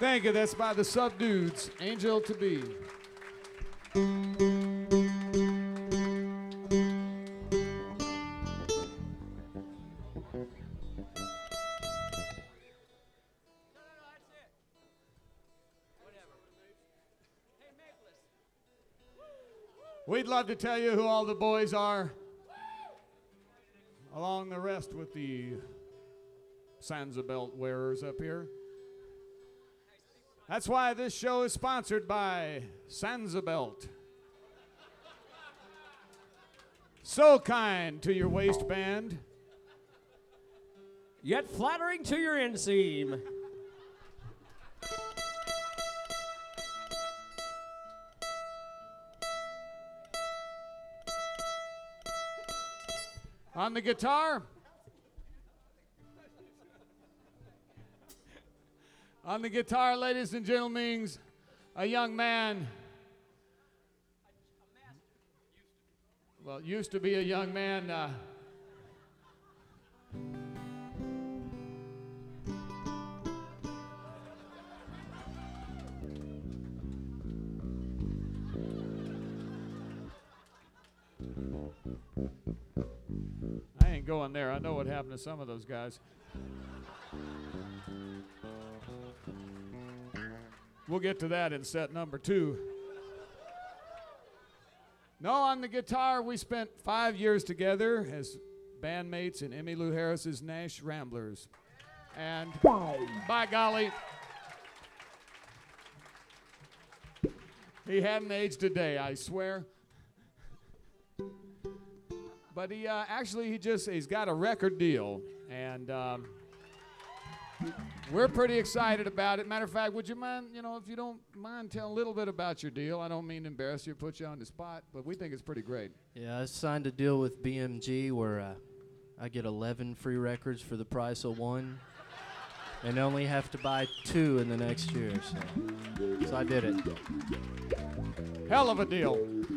Thank you. That's by the Subdudes, Angel to Be. We'd love to tell you who all the boys are, along the rest with the Sansa belt wearers up here. That's why this show is sponsored by Sansa Belt. So kind to your waistband, yet flattering to your inseam. On the guitar, ladies and gentlemen, a young man. Well, used to be a young man. I ain't going there. I know what happened to some of those guys. We'll get to that in set number 2. No, on the guitar, we spent 5 years together as bandmates in Emmylou Harris's Nash Ramblers. And by golly, he hadn't aged a day, I swear. But he he's got a record deal, and we're pretty excited about it. Matter of fact, would you mind, if you don't mind, tell a little bit about your deal? I don't mean to embarrass you or put you on the spot, but we think it's pretty great. Yeah, I signed a deal with BMG where I get 11 free records for the price of 1, and only have to buy 2 in the next year. So I did it. Hell of a deal.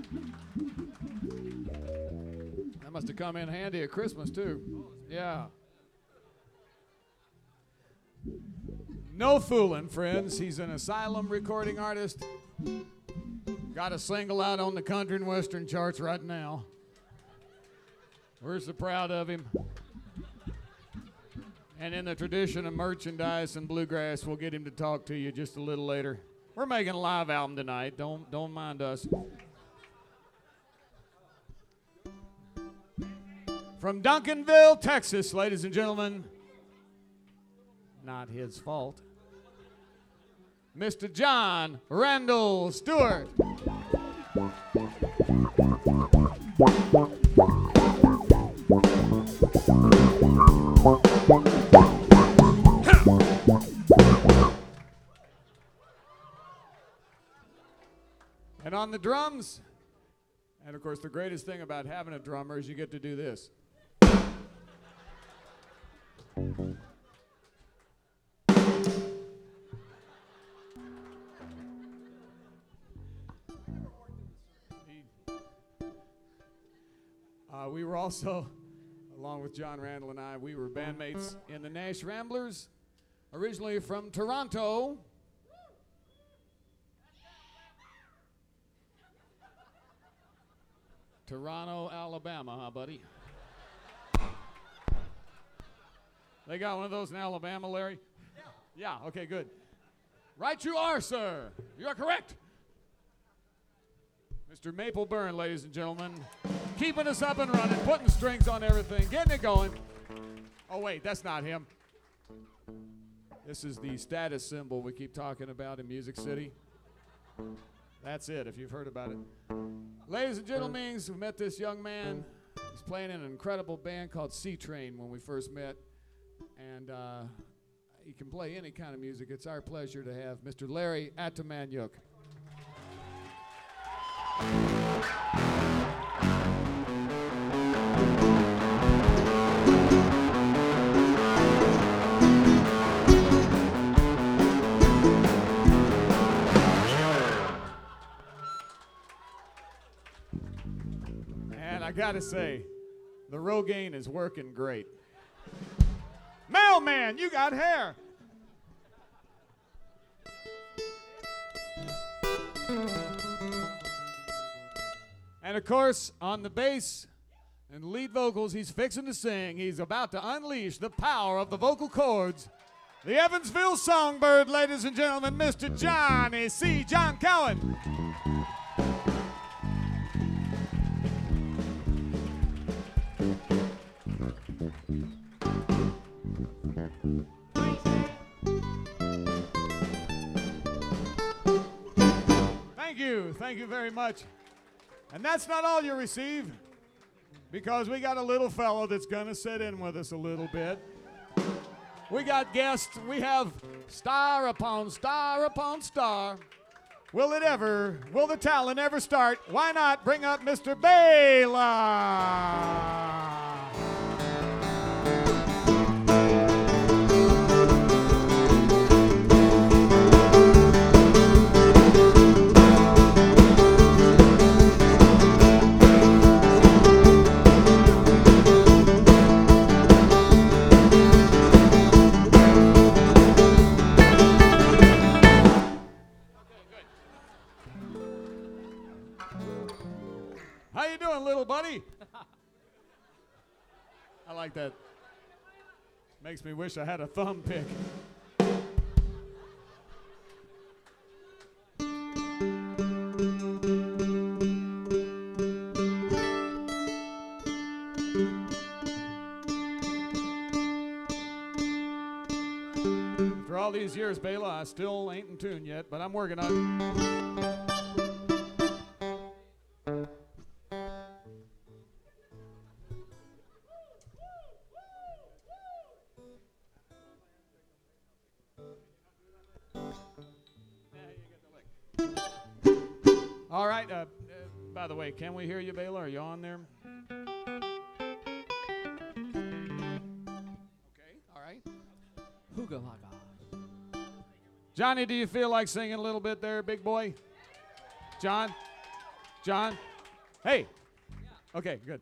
That must have come in handy at Christmas, too. Yeah. No fooling, friends. He's an Asylum recording artist. Got a single out on the country and western charts right now. We're so proud of him. And in the tradition of merchandise and bluegrass, we'll get him to talk to you just a little later. We're making a live album tonight. Don't mind us. From Duncanville, Texas, ladies and gentlemen. Not his fault. Mr. John Randall Stewart. And on the drums, and of course the greatest thing about having a drummer is you get to do this. We were also, along with John Randall and I, we were bandmates in the Nash Ramblers, originally from Toronto. Toronto, Alabama, huh, buddy? They got one of those in Alabama, Larry? Yeah, okay, good. Right you are, sir. You are correct. Mr. Maple Byrne, ladies and gentlemen, keeping us up and running, putting strings on everything, getting it going. Oh, wait, that's not him. This is the status symbol we keep talking about in Music City. That's it, if you've heard about it. Ladies and gentlemen, we met this young man. He's playing in an incredible band called C-Train when we first met. And he can play any kind of music. It's our pleasure to have Mr. Larry Atamanyuk. And I gotta say, the Rogaine is working great. Mailman, you got hair. And of course, on the bass and lead vocals, he's fixing to sing. He's about to unleash the power of the vocal cords. The Evansville Songbird, ladies and gentlemen, Mr. Johnny C. John Cowan. Thank you very much. And that's not all you receive, because we got a little fellow that's going to sit in with us a little bit. We got guests. We have star upon star upon star. Will the talent ever start? Why not bring up Mr. Bela? How you doing, little buddy? I like that. Makes me wish I had a thumb pick. After all these years, Bela, I still ain't in tune yet, but I'm working on it. All right. By the way, can we hear you, Bela? Are you on there? Okay. All right. Hooga laga. Johnny, do you feel like singing a little bit there, big boy? John? Hey. Okay, good.